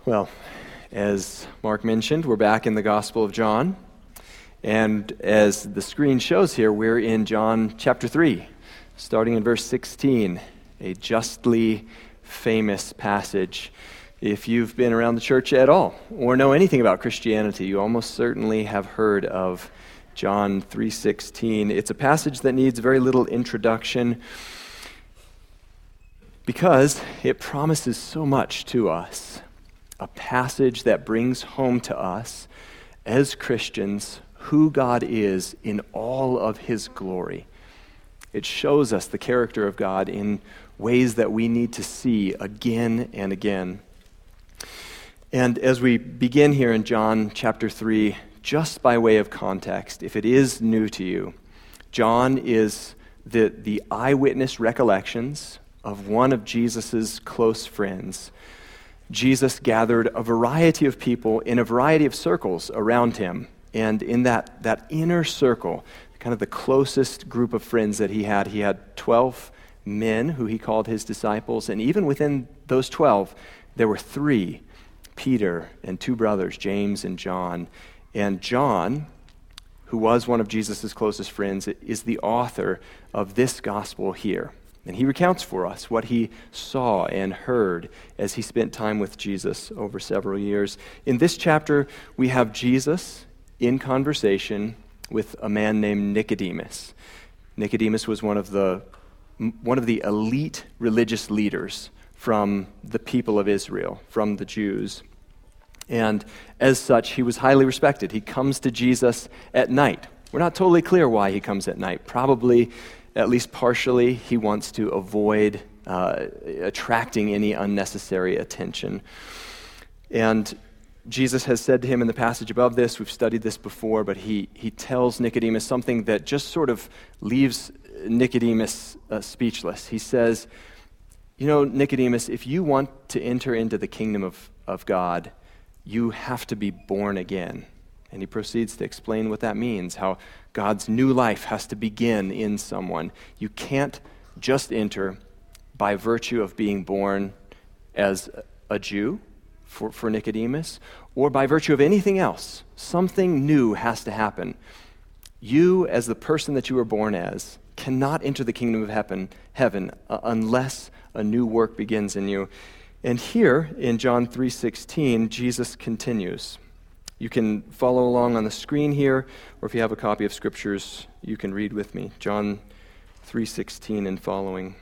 Well, as Mark mentioned, we're back in the Gospel of John. And as the screen shows here, we're in John chapter 3, starting in verse 16, a justly famous passage. If you've been around the church at all or know anything about Christianity, you almost certainly have heard of John 3:16. It's a passage that needs very little introduction because it promises so much to us. A passage that brings home to us as Christians who God is in all of his glory. It shows us the character of God in ways that we need to see again and again. And as we begin here in John chapter 3, just by way of context, if it is new to you, John is the eyewitness recollections of one of Jesus' close friends. Jesus gathered a variety of people in a variety of circles around him. And in that inner circle, kind of the closest group of friends that he had 12 men who he called his disciples. And even within those 12, there were 3, Peter and 2 brothers, James and John. And John, who was one of Jesus' closest friends, is the author of this gospel here. And he recounts for us what he saw and heard as he spent time with Jesus over several years. In this chapter, we have Jesus in conversation with a man named Nicodemus. Nicodemus was one of the elite religious leaders from the people of Israel, from the Jews. And as such, he was highly respected. He comes to Jesus at night. We're not totally clear why he comes at night. Probably, at least partially, he wants to avoid attracting any unnecessary attention. And Jesus has said to him in the passage above this, we've studied this before, but he tells Nicodemus something that just sort of leaves Nicodemus speechless. He says, you know, Nicodemus, if you want to enter into the kingdom of God, you have to be born again. And he proceeds to explain what that means, how God's new life has to begin in someone. You can't just enter by virtue of being born as a Jew for Nicodemus, or by virtue of anything else. Something new has to happen. You, as the person that you were born as, cannot enter the kingdom of heaven unless a new work begins in you. And here in John 3:16, Jesus continues. You can follow along on the screen here, or if you have a copy of Scriptures, you can read with me. John 3:16 and following.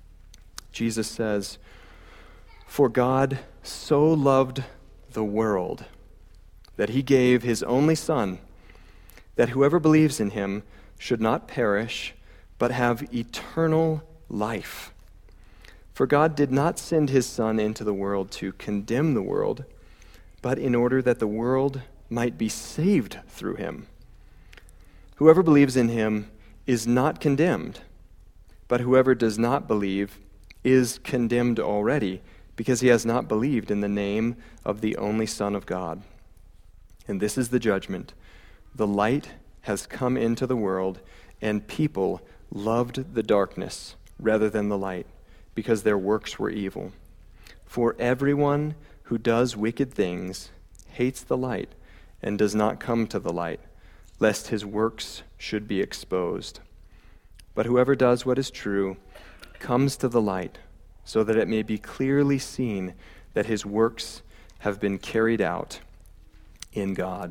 Jesus says, "For God so loved the world that he gave his only Son, that whoever believes in him should not perish, but have eternal life. For God did not send his Son into the world to condemn the world, but in order that the world might be saved through him. Whoever believes in him is not condemned, but whoever does not believe is condemned already, because he has not believed in the name of the only Son of God. And this is the judgment. The light has come into the world, and people loved the darkness rather than the light, because their works were evil. For everyone who does wicked things hates the light and does not come to the light, lest his works should be exposed. But whoever does what is true comes to the light, so that it may be clearly seen that his works have been carried out in God."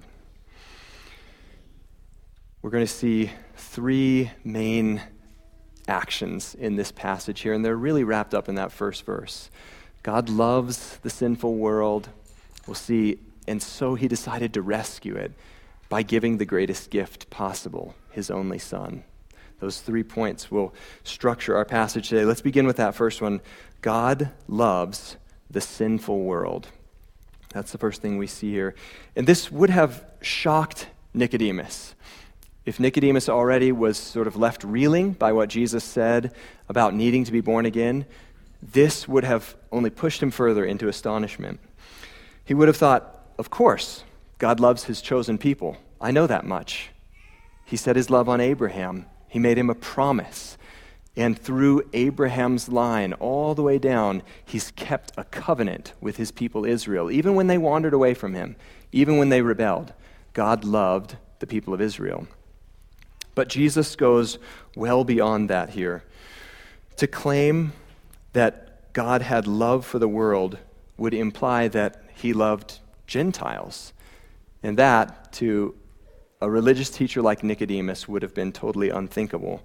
We're going to see 3 main actions in this passage here, and they're really wrapped up in that first verse. God loves the sinful world. We'll see, and so he decided to rescue it by giving the greatest gift possible, his only Son. Those 3 points will structure our passage today. Let's begin with that first one. God loves the sinful world. That's the first thing we see here. And this would have shocked Nicodemus. If Nicodemus already was sort of left reeling by what Jesus said about needing to be born again, this would have only pushed him further into astonishment. He would have thought, of course, God loves his chosen people. I know that much. He set his love on Abraham. He made him a promise. And through Abraham's line, all the way down, he's kept a covenant with his people Israel. Even when they wandered away from him, even when they rebelled, God loved the people of Israel. But Jesus goes well beyond that here. To claim that God had love for the world would imply that he loved Gentiles. And that, to a religious teacher like Nicodemus, would have been totally unthinkable.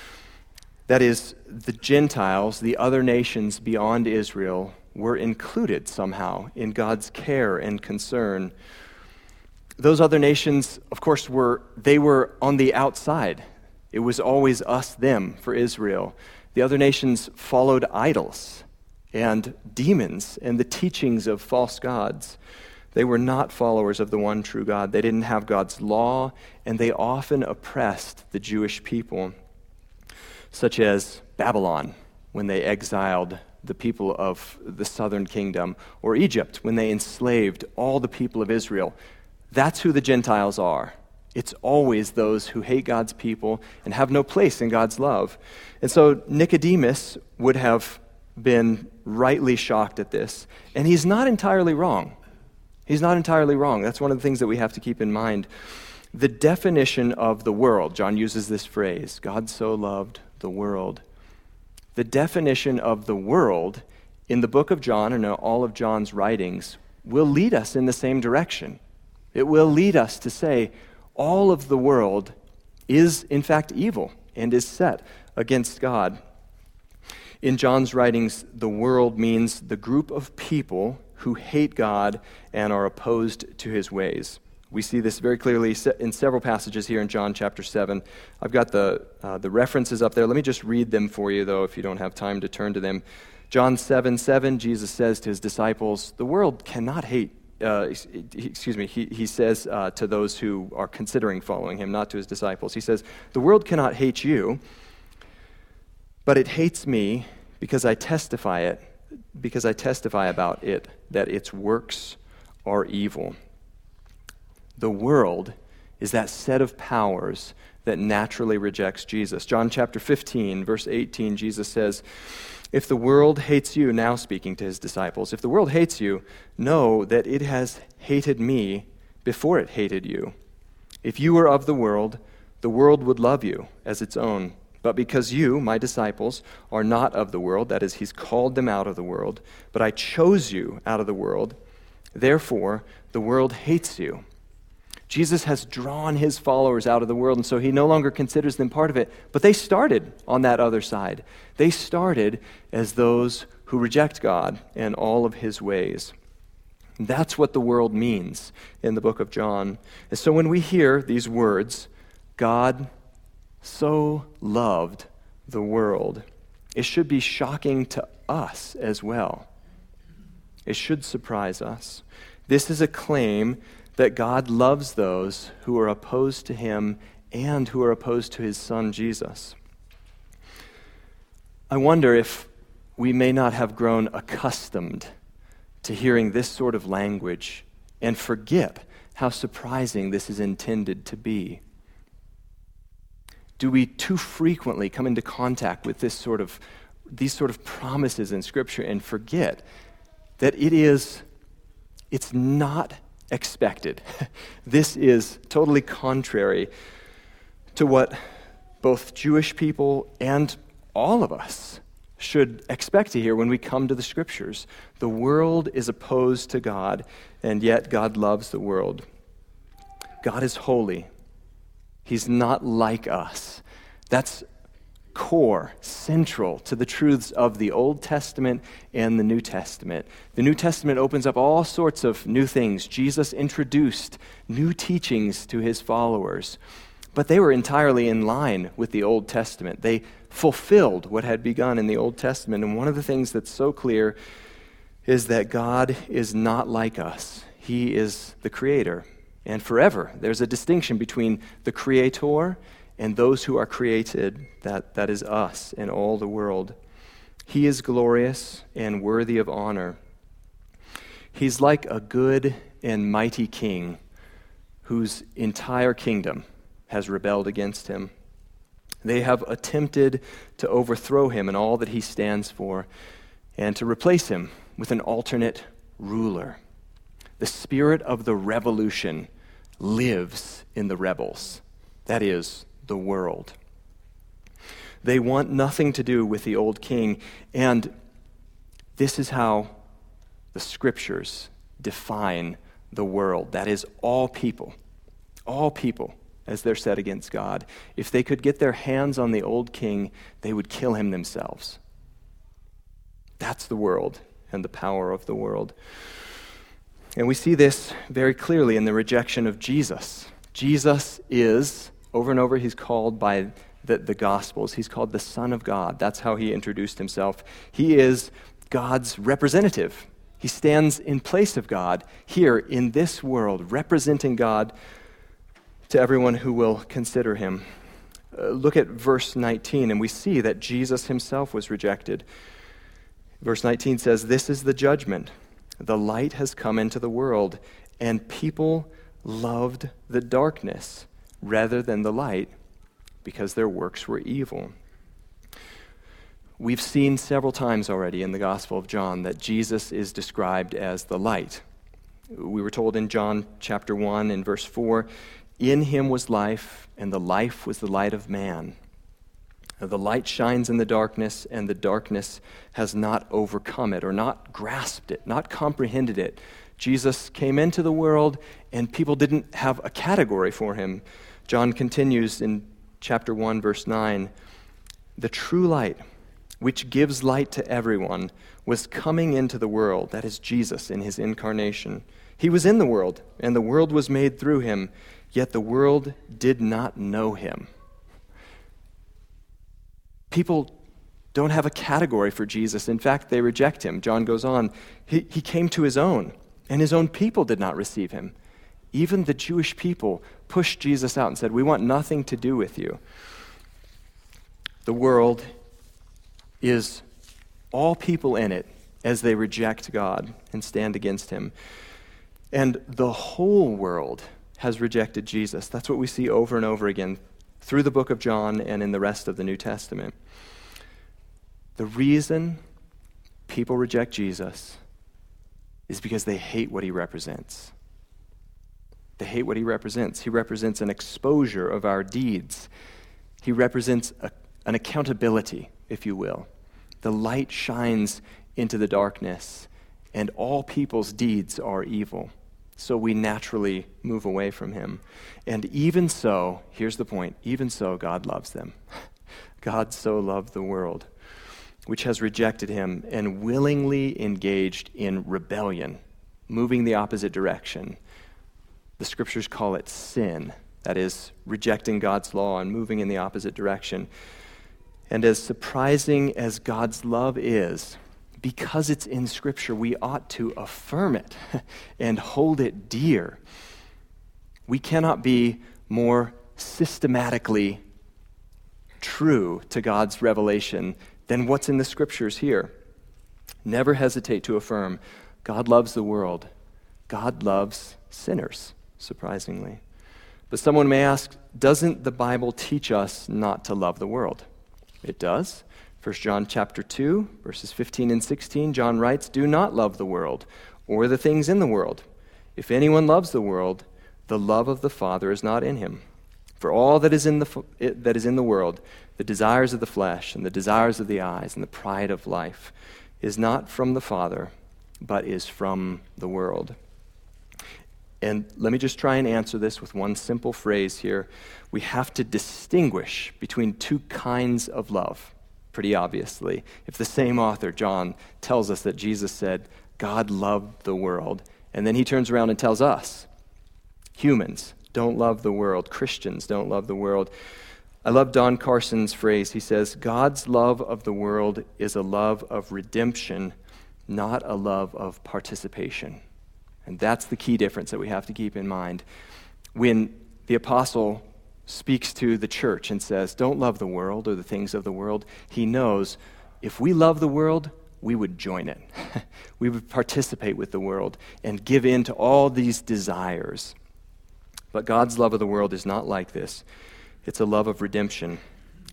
That is, the Gentiles, the other nations beyond Israel, were included somehow in God's care and concern. Those other nations, of course, were on the outside. It was always us, them for Israel. The other nations followed idols and demons and the teachings of false gods. They were not followers of the one true God. They didn't have God's law, and they often oppressed the Jewish people, such as Babylon, when they exiled the people of the southern kingdom, or Egypt, when they enslaved all the people of Israel. That's who the Gentiles are. It's always those who hate God's people and have no place in God's love. And so Nicodemus would have been rightly shocked at this, and he's not entirely wrong. He's not entirely wrong. That's one of the things that we have to keep in mind. The definition of the world, John uses this phrase, God so loved the world. The definition of the world in the book of John and in all of John's writings will lead us in the same direction. It will lead us to say all of the world is in fact evil and is set against God. In John's writings, the world means the group of people who hate God and are opposed to his ways. We see this very clearly in several passages here in John chapter 7. I've got the references up there. Let me just read them for you, though, if you don't have time to turn to them. John 7:7, Jesus says to his disciples, the world cannot hate, he says to those who are considering following him, not to his disciples. He says, the world cannot hate you, but it hates me because I testify about it, that its works are evil. The world is that set of powers that naturally rejects Jesus. John chapter 15, verse 18, Jesus says, if the world hates you, now speaking to his disciples, if the world hates you, know that it has hated me before it hated you. If you were of the world would love you as its own. But because you, my disciples, are not of the world, that is, he's called them out of the world, but I chose you out of the world, therefore the world hates you. Jesus has drawn his followers out of the world, and so he no longer considers them part of it. But they started on that other side. They started as those who reject God and all of his ways. That's what the world means in the book of John. And so when we hear these words, God so loved the world, it should be shocking to us as well. It should surprise us. This is a claim that God loves those who are opposed to him and who are opposed to his son, Jesus. I wonder if we may not have grown accustomed to hearing this sort of language and forget how surprising this is intended to be. Do we too frequently come into contact with these sort of promises in Scripture and forget that it's not expected? This is totally contrary to what both Jewish people and all of us should expect to hear when we come to the Scriptures. The world is opposed to God, and yet God loves the world. God is holy. He's not like us. That's core, central to the truths of the Old Testament and the New Testament. The New Testament opens up all sorts of new things. Jesus introduced new teachings to his followers, but they were entirely in line with the Old Testament. They fulfilled what had begun in the Old Testament, and one of the things that's so clear is that God is not like us. He is the Creator, and forever there's a distinction between the Creator and those who are created, that is us and all the world. He is glorious and worthy of honor. He's like a good and mighty king whose entire kingdom has rebelled against him. They have attempted to overthrow him and all that he stands for and to replace him with an alternate ruler. The spirit of the revolution lives in the rebels, that is, the world. They want nothing to do with the old king, and this is how the scriptures define the world. That is, all people, as they're set against God. If they could get their hands on the old king, they would kill him themselves. That's the world and the power of the world. And we see this very clearly in the rejection of Jesus. Jesus is, over and over, he's called by the Gospels, he's called the Son of God. That's how he introduced himself. He is God's representative. He stands in place of God here in this world, representing God to everyone who will consider him. Look at verse 19, and we see that Jesus himself was rejected. Verse 19 says, "This is the judgment. The light has come into the world, and people loved the darkness rather than the light because their works were evil." We've seen several times already in the Gospel of John that Jesus is described as the light. We were told in John chapter 1 in verse 4, "In him was life, and the life was the light of man. The light shines in the darkness, and the darkness has not overcome it," or not grasped it, not comprehended it. Jesus came into the world, and people didn't have a category for him. John continues in chapter 1, verse 9, "The true light, which gives light to everyone, was coming into the world," that is Jesus in his incarnation. "He was in the world, and the world was made through him, yet the world did not know him." People don't have a category for Jesus. In fact, they reject him. John goes on, he came to his own, and his own people did not receive him. Even the Jewish people pushed Jesus out and said, "We want nothing to do with you." The world is all people in it as they reject God and stand against him. And the whole world has rejected Jesus. That's what we see over and over again through the book of John and in the rest of the New Testament. The reason people reject Jesus is because they hate what he represents. They hate what he represents. He represents an exposure of our deeds. He represents an accountability, if you will. The light shines into the darkness, and all people's deeds are evil. So we naturally move away from him. And even so, here's the point, even so God loves them. God so loved the world, which has rejected him and willingly engaged in rebellion, moving the opposite direction. The scriptures call it sin, that is, rejecting God's law and moving in the opposite direction. And as surprising as God's love is, because it's in Scripture, we ought to affirm it and hold it dear. We cannot be more systematically true to God's revelation than what's in the Scriptures here. Never hesitate to affirm, God loves the world. God loves sinners, surprisingly. But someone may ask, doesn't the Bible teach us not to love the world? It does. 1 John chapter 2, verses 15 and 16, John writes, "Do not love the world or the things in the world. If anyone loves the world, the love of the Father is not in him. For all that is in the world, the desires of the flesh and the desires of the eyes and the pride of life, is not from the Father, but is from the world." And let me just try and answer this with one simple phrase here. We have to distinguish between two kinds of love, pretty obviously. If the same author, John, tells us that Jesus said, God loved the world, and then he turns around and tells us, humans don't love the world, Christians don't love the world. I love Don Carson's phrase. He says, God's love of the world is a love of redemption, not a love of participation. And that's the key difference that we have to keep in mind. When the apostle speaks to the church and says, don't love the world or the things of the world, he knows if we love the world, we would join it. We would participate with the world and give in to all these desires. But God's love of the world is not like this. It's a love of redemption.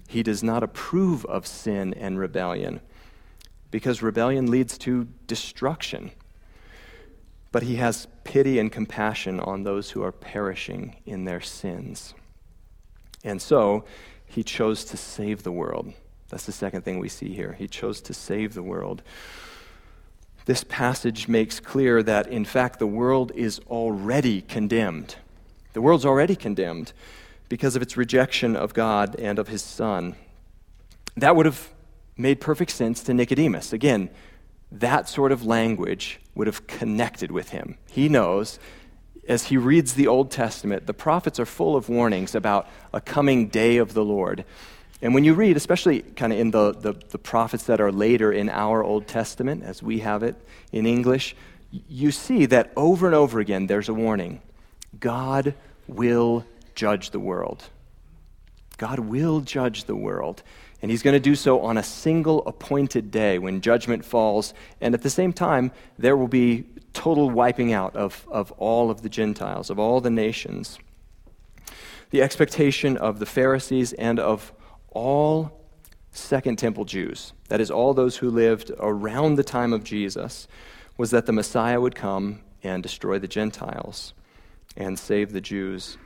He does not approve of sin and rebellion, because rebellion leads to destruction. But he has pity and compassion on those who are perishing in their sins. And so, he chose to save the world. That's the second thing we see here. He chose to save the world. This passage makes clear that, in fact, the world is already condemned. The world's already condemned because of its rejection of God and of his Son. That would have made perfect sense to Nicodemus. Again, that sort of language would have connected with him. He knows, as he reads the Old Testament, the prophets are full of warnings about a coming day of the Lord. And when you read, especially kind of in the prophets that are later in our Old Testament, as we have it in English, you see that over and over again there's a warning. God will judge the world. God will judge the world. And he's going to do so on a single appointed day when judgment falls. And at the same time, there will be total wiping out of all of the Gentiles, of all the nations. The expectation of the Pharisees and of all Second Temple Jews, that is, all those who lived around the time of Jesus, was that the Messiah would come and destroy the Gentiles and save the Jews.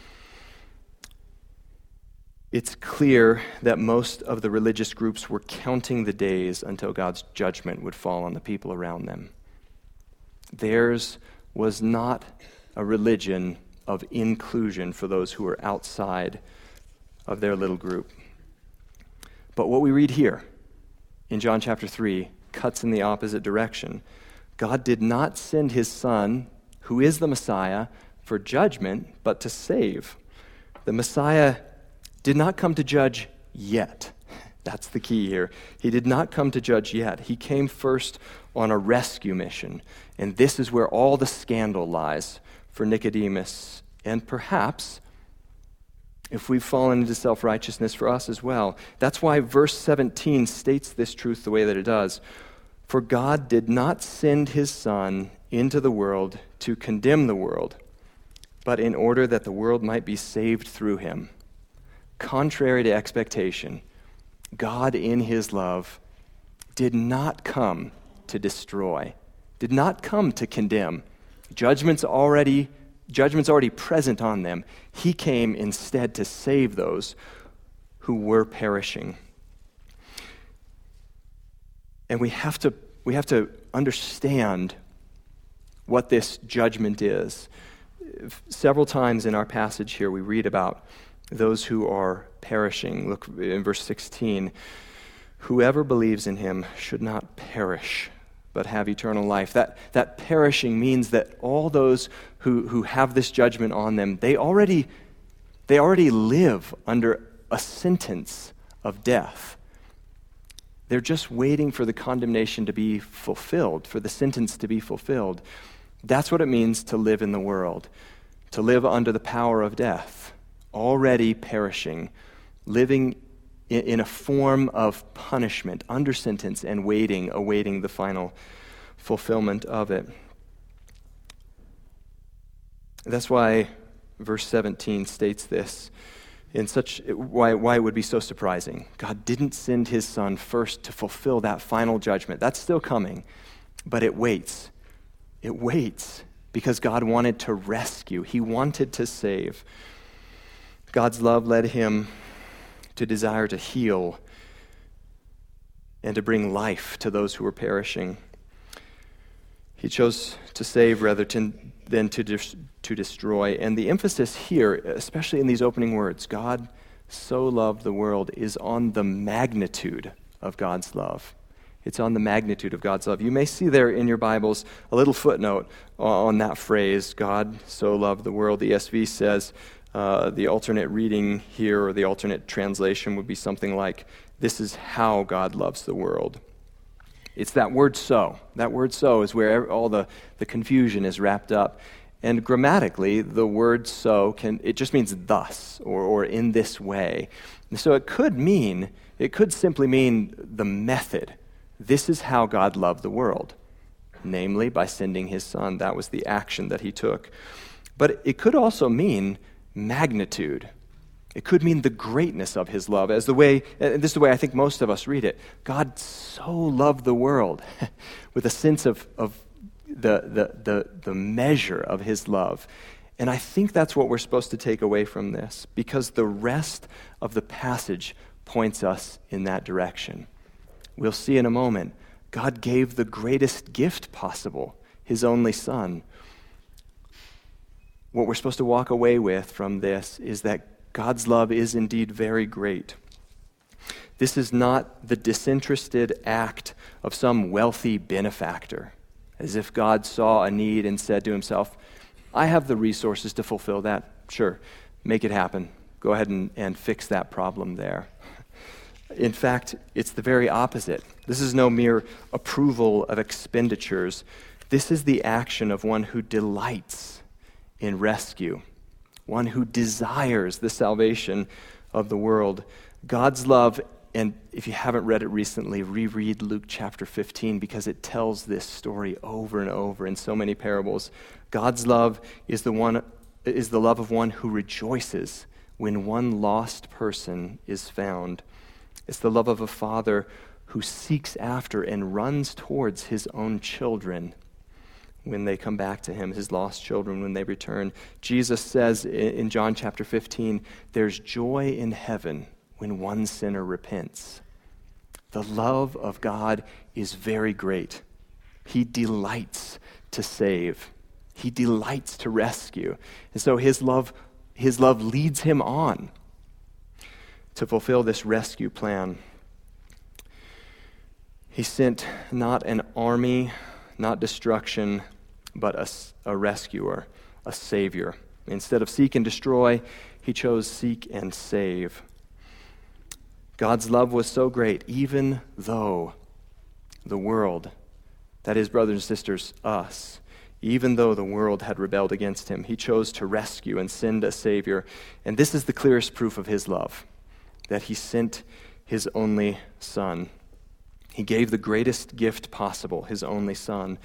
It's clear that most of the religious groups were counting the days until God's judgment would fall on the people around them. Theirs was not a religion of inclusion for those who were outside of their little group. But what we read here in John chapter 3 cuts in the opposite direction. God did not send his Son, who is the Messiah, for judgment, but to save. The Messiah did not come to judge yet. That's the key here. He did not come to judge yet. He came first on a rescue mission. And this is where all the scandal lies for Nicodemus, and perhaps, if we've fallen into self-righteousness, for us as well. That's why verse 17 states this truth the way that it does. For God did not send his Son into the world to condemn the world, but in order that the world might be saved through him. Contrary to expectation, God in his love did not come to destroy, did not come to condemn. Judgment's already present on them. He came instead to save those who were perishing. And we have to understand what this judgment is. Several times in our passage here we read about those who are perishing. Look in verse 16. Whoever believes in him should not perish, but have eternal life. That perishing means that all those who have this judgment on them, they already live under a sentence of death. They're just waiting for the condemnation to be fulfilled, for the sentence to be fulfilled. That's what it means to live in the world, to live under the power of death, already perishing, living in a form of punishment, under sentence, and awaiting the final fulfillment of it. That's why verse 17 states this why it would be so surprising. God didn't send his Son first to fulfill that final judgment. That's still coming, but it waits. It waits because God wanted to rescue. He wanted to save. God's love led him to desire to heal and to bring life to those who were perishing. He chose to save rather than to destroy. And the emphasis here, especially in these opening words, God so loved the world, is on the magnitude of God's love. It's on the magnitude of God's love. You may see there in your Bibles a little footnote on that phrase, God so loved the world. The ESV says, the alternate reading here, or the alternate translation, would be something like, this is how God loves the world. It's that word so. That word so is where all the confusion is wrapped up. And grammatically, the word so it just means thus, or in this way. And so it could simply mean the method. This is how God loved the world, namely by sending his Son. That was the action that he took. But it could also mean magnitude. It could mean the greatness of his love, and this is the way I think most of us read it. God so loved the world with a sense of the measure of his love. And I think that's what we're supposed to take away from this, because the rest of the passage points us in that direction. We'll see in a moment, God gave the greatest gift possible, his only Son. What we're supposed to walk away with from this is that God's love is indeed very great. This is not the disinterested act of some wealthy benefactor, as if God saw a need and said to himself, I have the resources to fulfill that. Sure, make it happen. Go ahead and fix that problem there. In fact, it's the very opposite. This is no mere approval of expenditures. This is the action of one who delights in rescue, one who desires the salvation of the world. God's love, and if you haven't read it recently, reread Luke chapter 15, because it tells this story over and over in so many parables. God's love is the love of one who rejoices when one lost person is found. It's the love of a father who seeks after and runs towards his own children when they come back to him, his lost children when they return. Jesus says in John chapter 15, there's joy in heaven when one sinner repents. The love of God is very great. He delights to save. He delights to rescue. And so his love leads him on to fulfill this rescue plan. He sent not an army, not destruction, but a rescuer, a savior. Instead of seek and destroy, he chose seek and save. God's love was so great, even though the world, that is, brothers and sisters, us, even though the world had rebelled against him, he chose to rescue and send a savior. And this is the clearest proof of his love, that he sent his only Son. He gave the greatest gift possible, his only Son.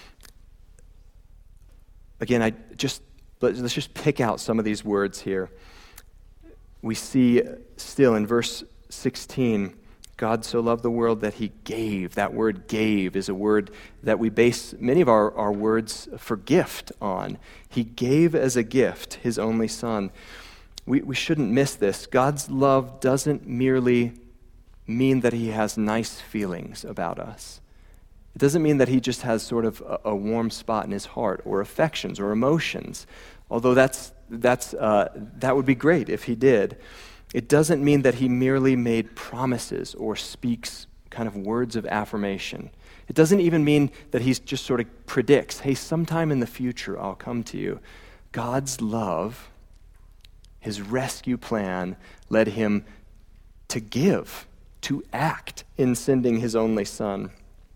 Again, let's just pick out some of these words here. We see still in verse 16, God so loved the world that he gave. That word gave is a word that we base many of our words for gift on. He gave as a gift his only Son. We shouldn't miss this. God's love doesn't merely mean that he has nice feelings about us. It doesn't mean that he just has sort of a warm spot in his heart or affections or emotions, although that would be great if he did. It doesn't mean that he merely made promises or speaks kind of words of affirmation. It doesn't even mean that he just sort of predicts, hey, sometime in the future I'll come to you. God's love, his rescue plan, led him to give, to act in sending his only Son.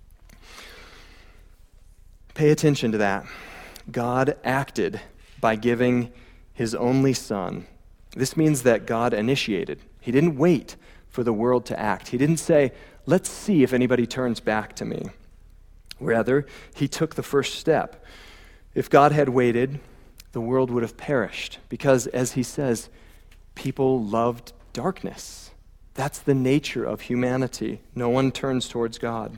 Pay attention to that. God acted by giving his only Son. This means that God initiated. He didn't wait for the world to act. He didn't say, let's see if anybody turns back to me. Rather, he took the first step. If God had waited, the world would have perished because, as he says, people loved darkness. That's the nature of humanity. No one turns towards God.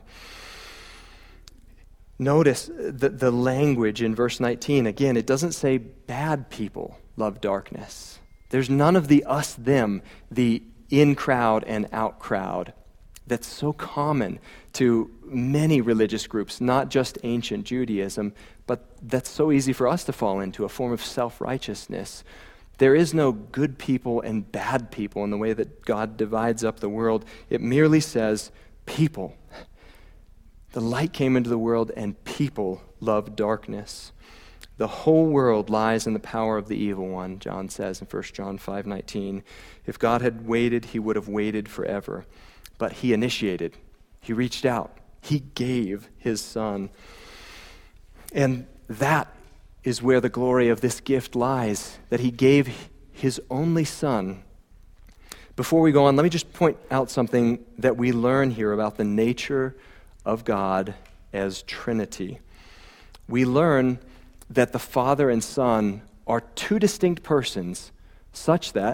Notice the language in verse 19. Again, it doesn't say bad people love darkness. There's none of the us, them, the in crowd and out crowd that's so common to many religious groups, not just ancient Judaism, but that's so easy for us to fall into, a form of self-righteousness. There is no good people and bad people in the way that God divides up the world. It merely says people. The light came into the world and people loved darkness. The whole world lies in the power of the evil one, John says in 1 John 5:19. If God had waited, he would have waited forever. But he initiated. He reached out. He gave his Son. And that is where the glory of this gift lies, that he gave his only Son. Before we go on, let me just point out something that we learn here about the nature of God as Trinity. We learn that the Father and Son are two distinct persons, such that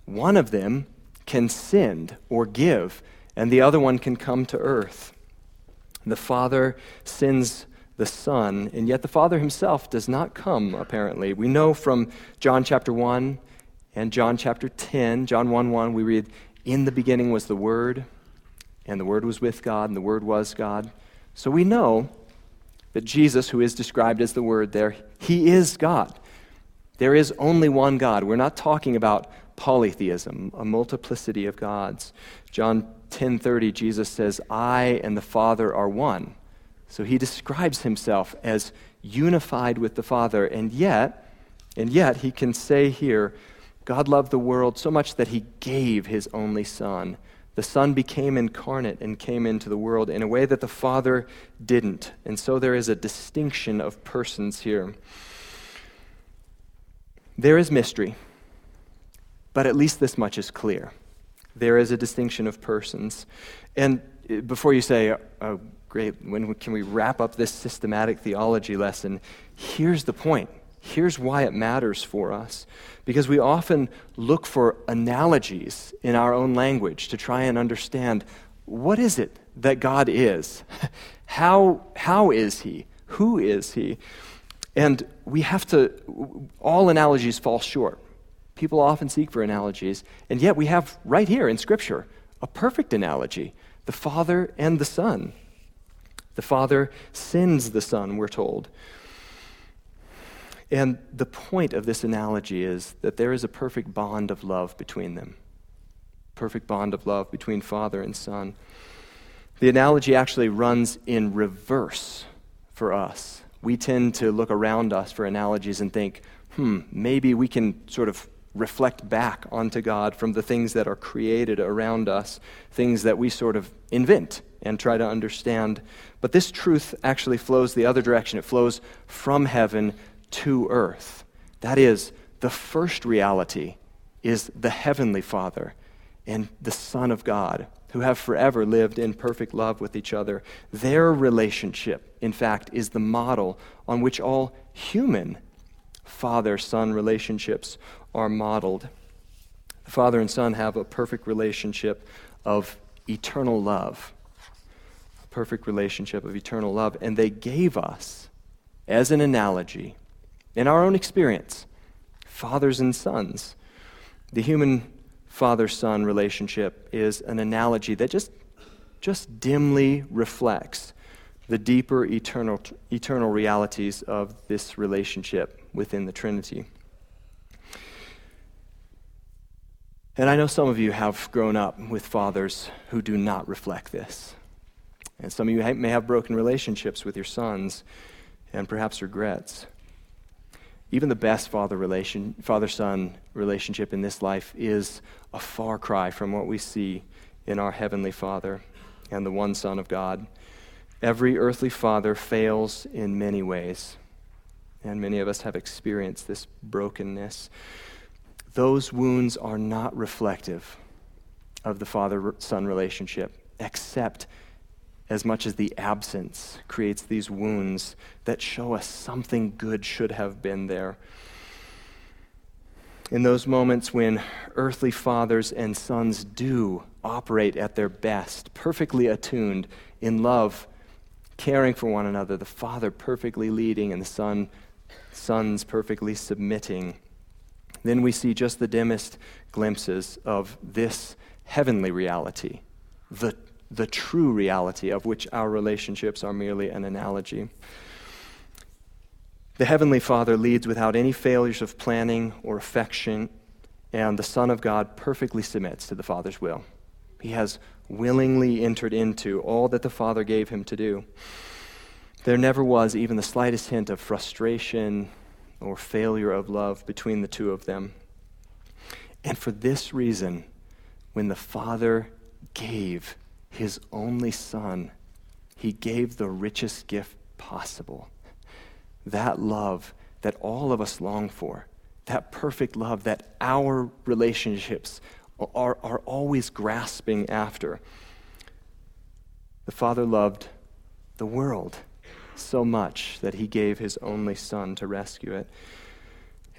one of them can send or give, and the other one can come to earth. The Father sends the Son, and yet the Father himself does not come, apparently. We know from John chapter 1 and John chapter 10, John 1:1, we read, "In the beginning was the Word, and the Word was with God, and the Word was God." So we know that Jesus, who is described as the Word there, he is God. There is only one God. We're not talking about polytheism, a multiplicity of gods. John 10:30, Jesus says, "I and the Father are one." So he describes himself as unified with the Father, and yet he can say here, God loved the world so much that he gave his only Son. The Son became incarnate and came into the world in a way that the Father didn't. And so there is a distinction of persons here. There is mystery, but at least this much is clear. There is a distinction of persons. And before you say, oh, great, when can we wrap up this systematic theology lesson? Here's the point. Here's why it matters for us. Because we often look for analogies in our own language to try and understand, what is it that God is? How is he? Who is he? And we have to, all analogies fall short. People often seek for analogies, and yet we have right here in Scripture a perfect analogy, the Father and the Son. The Father sends the Son, we're told. And the point of this analogy is that there is a perfect bond of love between them. Perfect bond of love between Father and Son. The analogy actually runs in reverse for us. We tend to look around us for analogies and think, maybe we can sort of reflect back onto God from the things that are created around us, things that we sort of invent and try to understand. But this truth actually flows the other direction. It flows from heaven to earth. That is, the first reality is the Heavenly Father and the Son of God, who have forever lived in perfect love with each other. Their relationship, in fact, is the model on which all human father-son relationships are modeled. The Father and Son have a perfect relationship of eternal love. A perfect relationship of eternal love. And they gave us, as an analogy, in our own experience, fathers and sons. The human father-son relationship is an analogy that just dimly reflects the deeper eternal realities of this relationship within the Trinity. And I know some of you have grown up with fathers who do not reflect this. And some of you may have broken relationships with your sons and perhaps regrets. Even the best father-son relationship in this life is a far cry from what we see in our Heavenly Father and the one Son of God. Every earthly father fails in many ways, and many of us have experienced this brokenness. Those wounds are not reflective of the father-son relationship, except as much as the absence creates these wounds that show us something good should have been there. In those moments when earthly fathers and sons do operate at their best, perfectly attuned in love, caring for one another, the Father perfectly leading and the sons perfectly submitting, then we see just the dimmest glimpses of this heavenly reality, the true reality of which our relationships are merely an analogy. The Heavenly Father leads without any failures of planning or affection, and the Son of God perfectly submits to the Father's will. He has willingly entered into all that the Father gave him to do. There never was even the slightest hint of frustration or failure of love between the two of them. And for this reason, when the Father gave his only Son, he gave the richest gift possible. That love that all of us long for, that perfect love that our relationships are always grasping after. The Father loved the world so much that he gave his only Son to rescue it.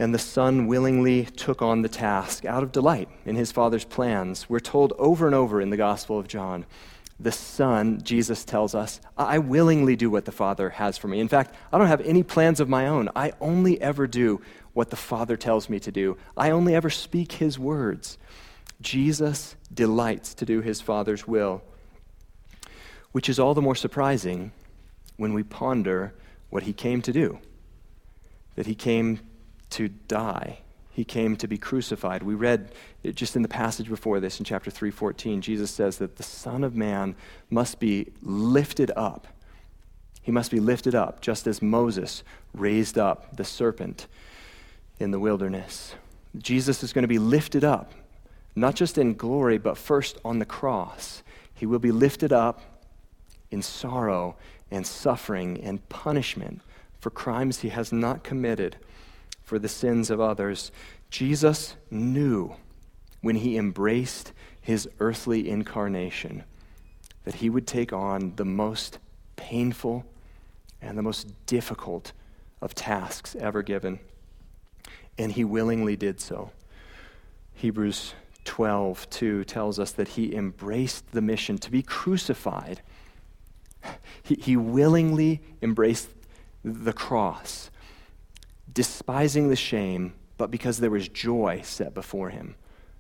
And the Son willingly took on the task out of delight in his Father's plans. We're told over and over in the Gospel of John, the Son, Jesus tells us, I willingly do what the Father has for me. In fact, I don't have any plans of my own. I only ever do what the Father tells me to do. I only ever speak his words. Jesus delights to do his Father's will, which is all the more surprising when we ponder what he came to do, that he came to die. He came to be crucified. We read it just in the passage before this in chapter 3:14. Jesus says that the Son of Man must be lifted up. He must be lifted up, just as Moses raised up the serpent in the wilderness. Jesus is going to be lifted up, not just in glory, but first on the cross. He will be lifted up in sorrow and suffering and punishment for crimes he has not committed, for the sins of others. Jesus knew when he embraced his earthly incarnation that he would take on the most painful and the most difficult of tasks ever given. And he willingly did so. Hebrews 12:2 tells us that he embraced the mission to be crucified. He willingly embraced the cross, despising the shame, but because there was joy set before him.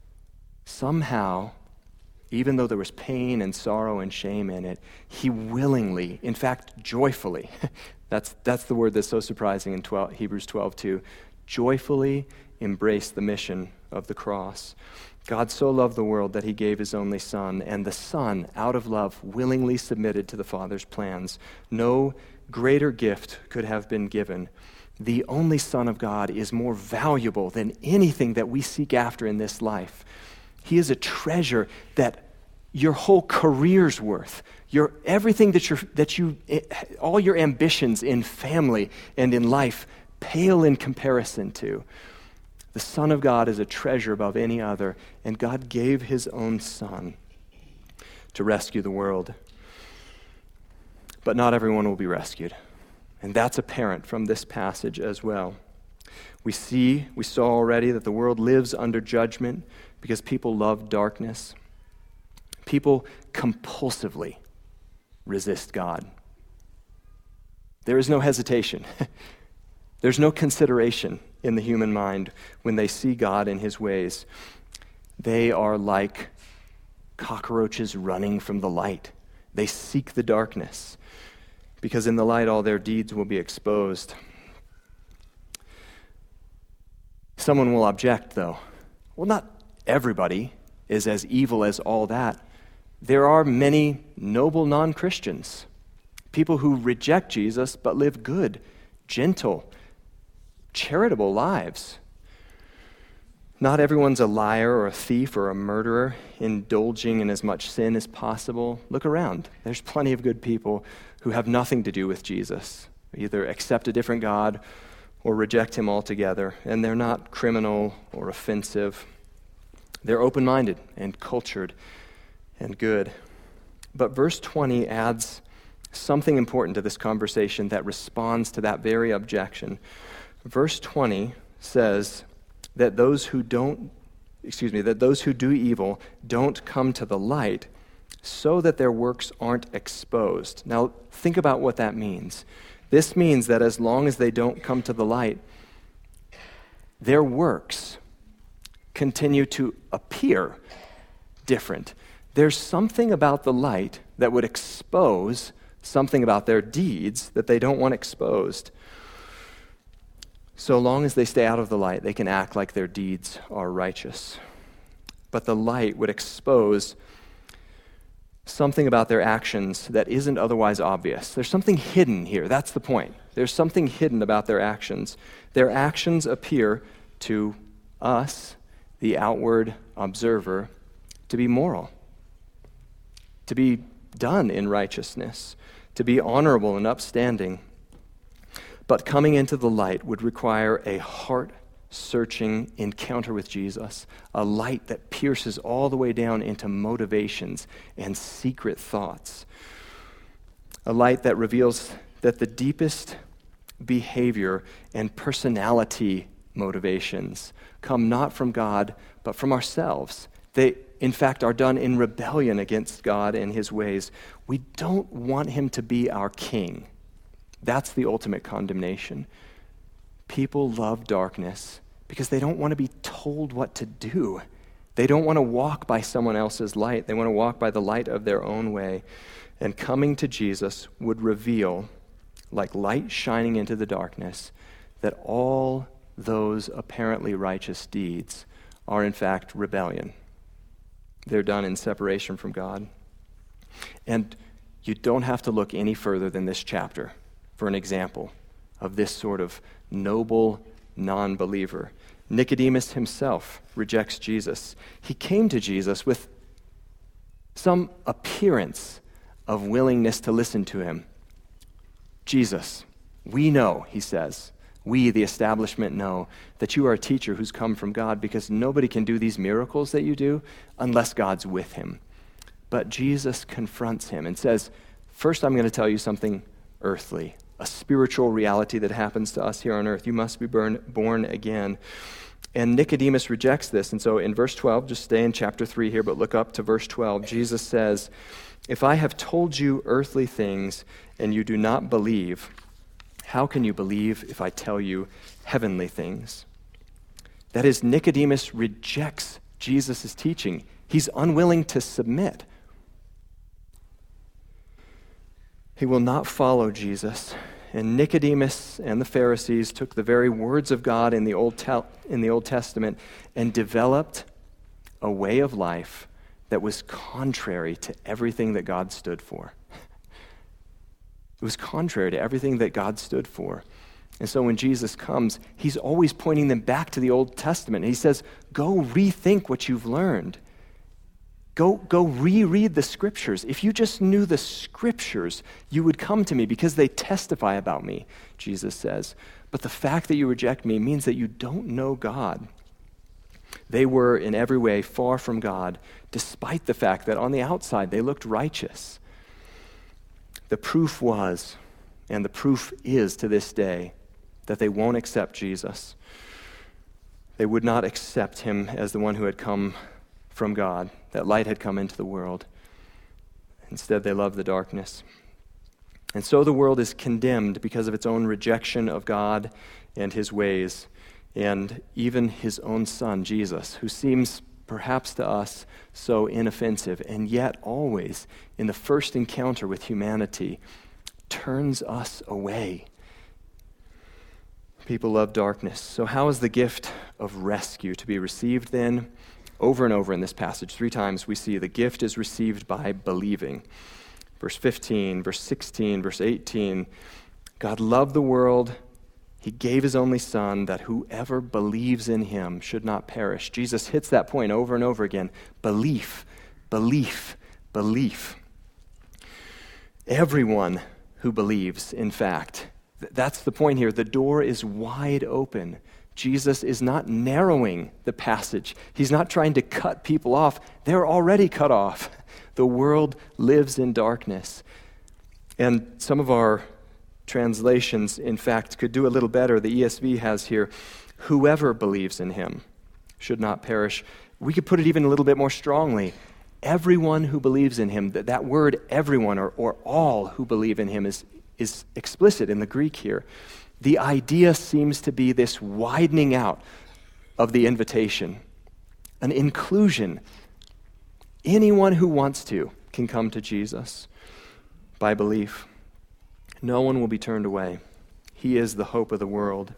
Somehow, even though there was pain and sorrow and shame in it, he willingly, in fact, joyfully, that's the word that's so surprising in Hebrews 12:2, joyfully embraced the mission of the cross. God so loved the world that he gave his only Son, and the Son, out of love, willingly submitted to the Father's plans. No greater gift could have been given. The only Son of God is more valuable than anything that we seek after in this life. He is a treasure that your whole career's worth, everything all your ambitions in family and in life pale in comparison to. The Son of God is a treasure above any other, and God gave his own Son to rescue the world. But not everyone will be rescued. And that's apparent from this passage as well. We saw already that the world lives under judgment because people love darkness. People compulsively resist God. There is no hesitation. There's no consideration in the human mind when they see God in his ways. They are like cockroaches running from the light. They seek the darkness, because in the light all their deeds will be exposed. Someone will object, though. Well, not everybody is as evil as all that. There are many noble non-Christians, people who reject Jesus but live good, gentle, charitable lives. Not everyone's a liar or a thief or a murderer, indulging in as much sin as possible. Look around. There's plenty of good people who have nothing to do with Jesus, either accept a different God or reject him altogether, and they're not criminal or offensive. They're open-minded and cultured and good. But verse 20 adds something important to this conversation that responds to that very objection. Verse 20 says that those who do evil don't come to the light so that their works aren't exposed. Now, think about what that means. This means that as long as they don't come to the light, their works continue to appear different. There's something about the light that would expose something about their deeds that they don't want exposed. So long as they stay out of the light, they can act like their deeds are righteous. But the light would expose something about their actions that isn't otherwise obvious. There's something hidden here. That's the point. There's something hidden about their actions. Their actions appear to us, the outward observer, to be moral, to be done in righteousness, to be honorable and upstanding. But coming into the light would require a heart-searching encounter with Jesus, a light that pierces all the way down into motivations and secret thoughts, a light that reveals that the deepest behavior and personality motivations come not from God, but from ourselves. They, in fact, are done in rebellion against God and his ways. We don't want him to be our king. That's the ultimate condemnation. People love darkness because they don't want to be told what to do. They don't want to walk by someone else's light. They want to walk by the light of their own way. And coming to Jesus would reveal, like light shining into the darkness, that all those apparently righteous deeds are in fact rebellion. They're done in separation from God. And you don't have to look any further than this chapter for an example of this sort of noble non-believer. Nicodemus himself rejects Jesus. He came to Jesus with some appearance of willingness to listen to him. Jesus, we know, he says, we, the establishment, know that you are a teacher who's come from God, because nobody can do these miracles that you do unless God's with him. But Jesus confronts him and says, first I'm going to tell you something earthly, a spiritual reality that happens to us here on earth. You must be born again. And Nicodemus rejects this. And so in verse 12, just stay in chapter 3 here, but look up to verse 12. Jesus says, if I have told you earthly things and you do not believe, how can you believe if I tell you heavenly things? That is, Nicodemus rejects Jesus' teaching. He's unwilling to submit. He will not follow Jesus. And Nicodemus and the Pharisees took the very words of God in the Old Testament and developed a way of life that was contrary to everything that God stood for. It was contrary to everything that God stood for. And so when Jesus comes, he's always pointing them back to the Old Testament. And he says, go rethink what you've learned. Go reread the Scriptures. If you just knew the Scriptures, you would come to me because they testify about me, Jesus says. But the fact that you reject me means that you don't know God. They were in every way far from God, despite the fact that on the outside they looked righteous. The proof was, and the proof is to this day, that they won't accept Jesus. They would not accept him as the one who had come from God, that light had come into the world. Instead, they love the darkness. And so the world is condemned because of its own rejection of God and his ways, and even his own son, Jesus, who seems perhaps to us so inoffensive, and yet always, in the first encounter with humanity, turns us away. People love darkness. So how is the gift of rescue to be received then? Over and over in this passage, 3 times we see the gift is received by believing. Verse 15, verse 16, verse 18, God loved the world. He gave his only Son that whoever believes in him should not perish. Jesus hits that point over and over again. Belief, belief, belief. Everyone who believes, in fact, that's the point here. The door is wide open. Jesus is not narrowing the passage. He's not trying to cut people off. They're already cut off. The world lives in darkness. And some of our translations, in fact, could do a little better. The ESV has here, whoever believes in him should not perish. We could put it even a little bit more strongly. Everyone who believes in him, that word everyone or all who believe in him is explicit in the Greek here. The idea seems to be this widening out of the invitation, an inclusion. Anyone who wants to can come to Jesus by belief. No one will be turned away. He is the hope of the world.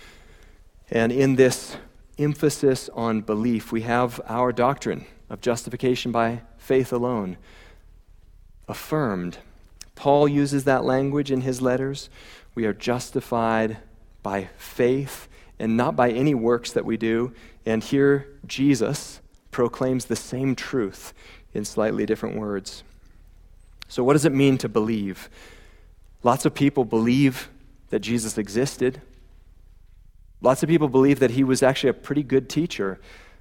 And in this emphasis on belief, we have our doctrine of justification by faith alone affirmed. Paul uses that language in his letters. We are justified by faith and not by any works that we do. And here Jesus proclaims the same truth in slightly different words. So what does it mean to believe? Lots of people believe that Jesus existed. Lots of people believe that he was actually a pretty good teacher,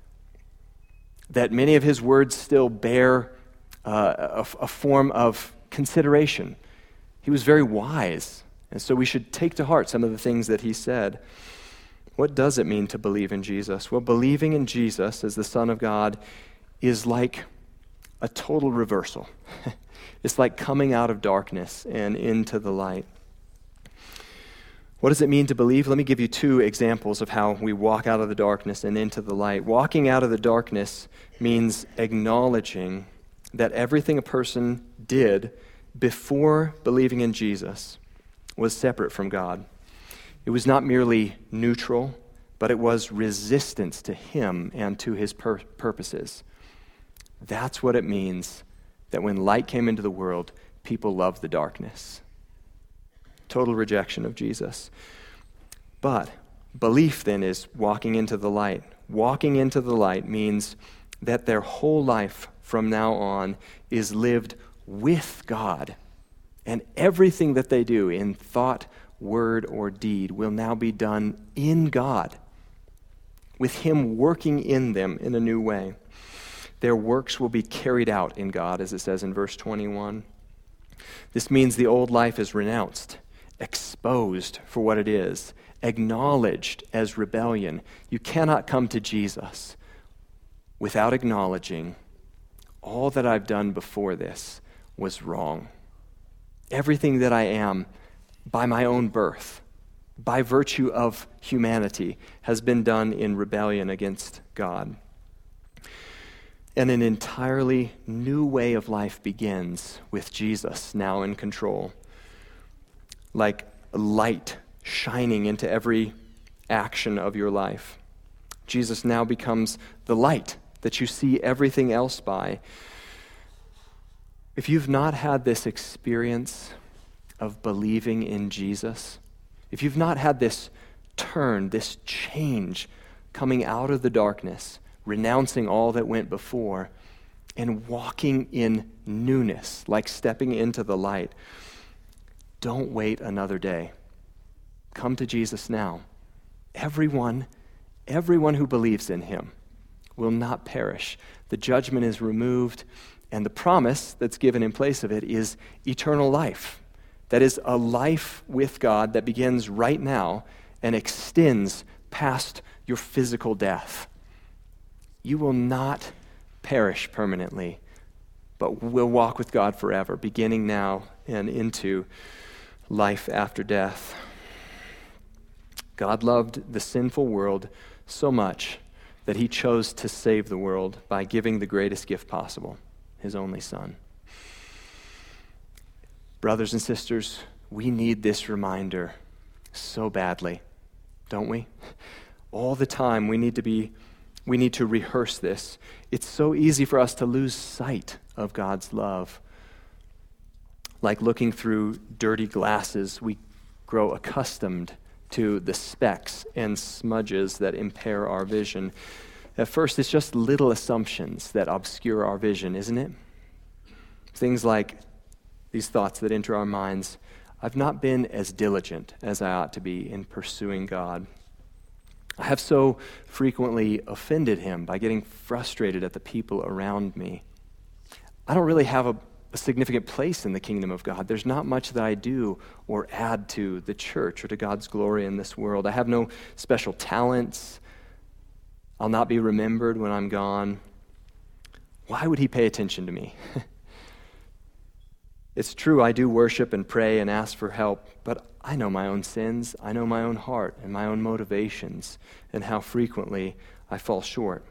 that many of his words still bear a form of consideration. He was very wise. And so we should take to heart some of the things that he said. What does it mean to believe in Jesus? Well, believing in Jesus as the Son of God is like a total reversal. It's like coming out of darkness and into the light. What does it mean to believe? Let me give you two examples of how we walk out of the darkness and into the light. Walking out of the darkness means acknowledging that everything a person did before believing in Jesus was separate from God. It was not merely neutral, but it was resistance to Him and to His purposes. That's what it means that when light came into the world, people loved the darkness. Total rejection of Jesus. But belief then is walking into the light. Walking into the light means that their whole life from now on is lived with God. And everything that they do in thought, word, or deed will now be done in God, with Him working in them in a new way. Their works will be carried out in God, as it says in verse 21. This means the old life is renounced, exposed for what it is, acknowledged as rebellion. You cannot come to Jesus without acknowledging all that I've done before this was wrong. Everything that I am by my own birth, by virtue of humanity, has been done in rebellion against God. And an entirely new way of life begins with Jesus now in control. Like light shining into every action of your life. Jesus now becomes the light that you see everything else by. If you've not had this experience of believing in Jesus, if you've not had this turn, this change, coming out of the darkness, renouncing all that went before, and walking in newness, like stepping into the light, don't wait another day. Come to Jesus now. Everyone who believes in Him will not perish. The judgment is removed, and the promise that's given in place of it is eternal life. That is a life with God that begins right now and extends past your physical death. You will not perish permanently, but will walk with God forever, beginning now and into life after death. God loved the sinful world so much that He chose to save the world by giving the greatest gift possible, His only Son. Brothers and sisters, we need this reminder so badly, don't we? All the time we need to rehearse this. It's so easy for us to lose sight of God's love. Like looking through dirty glasses, we grow accustomed to the specks and smudges that impair our vision. At first, it's just little assumptions that obscure our vision, isn't it? Things like these thoughts that enter our minds. I've not been as diligent as I ought to be in pursuing God. I have so frequently offended Him by getting frustrated at the people around me. I don't really have a significant place in the kingdom of God. There's not much that I do or add to the church or to God's glory in this world. I have no special talents. I'll not be remembered when I'm gone. Why would He pay attention to me? It's true, I do worship and pray and ask for help, but I know my own sins. I know my own heart and my own motivations and how frequently I fall short.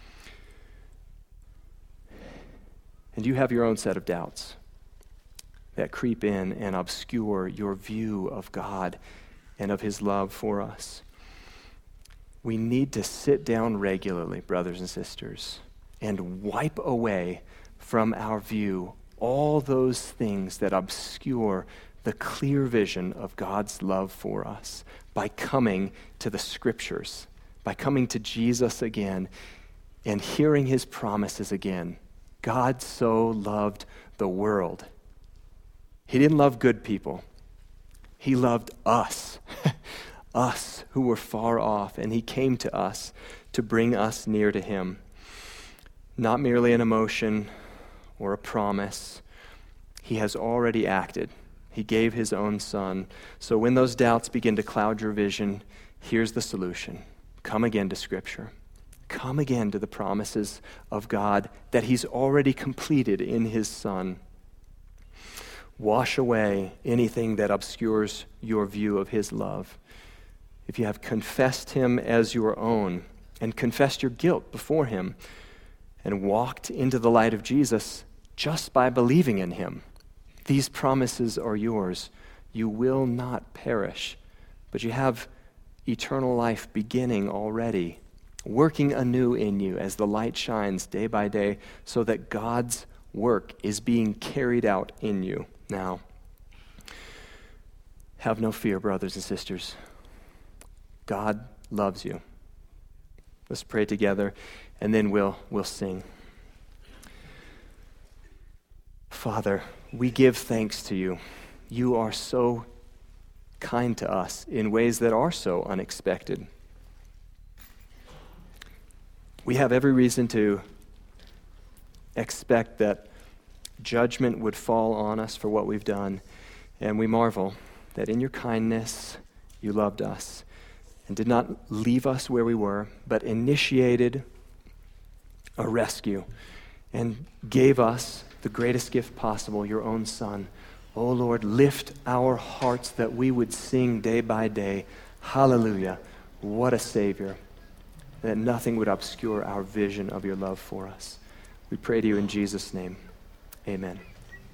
And you have your own set of doubts that creep in and obscure your view of God and of His love for us. We need to sit down regularly, brothers and sisters, and wipe away from our view all those things that obscure the clear vision of God's love for us by coming to the Scriptures, by coming to Jesus again and hearing His promises again. God so loved the world. He didn't love good people. He loved us, us who were far off, and He came to us to bring us near to Him. Not merely an emotion or a promise. He has already acted. He gave His own Son. So when those doubts begin to cloud your vision, Here's the solution. Come again to Scripture. Come again to the promises of God that he's already completed in his Son. Wash away anything that obscures your view of his love. If you have confessed him as your own and confessed your guilt before him and walked into the light of Jesus just by believing in him, these promises are yours. You will not perish, but you have eternal life beginning already, working anew in you as the light shines day by day, so that God's work is being carried out in you now. Have no fear, brothers and sisters. God loves you. Let's pray together, and then we'll sing. Father, we give thanks to you. You are so kind to us in ways that are so unexpected. We have every reason to expect that judgment would fall on us for what we've done, and we marvel that in your kindness you loved us and did not leave us where we were, but initiated a rescue and gave us the greatest gift possible, your own Son. Oh Lord, lift our hearts that we would sing day by day, hallelujah, what a Savior, that nothing would obscure our vision of your love for us. We pray to you in Jesus' name. Amen.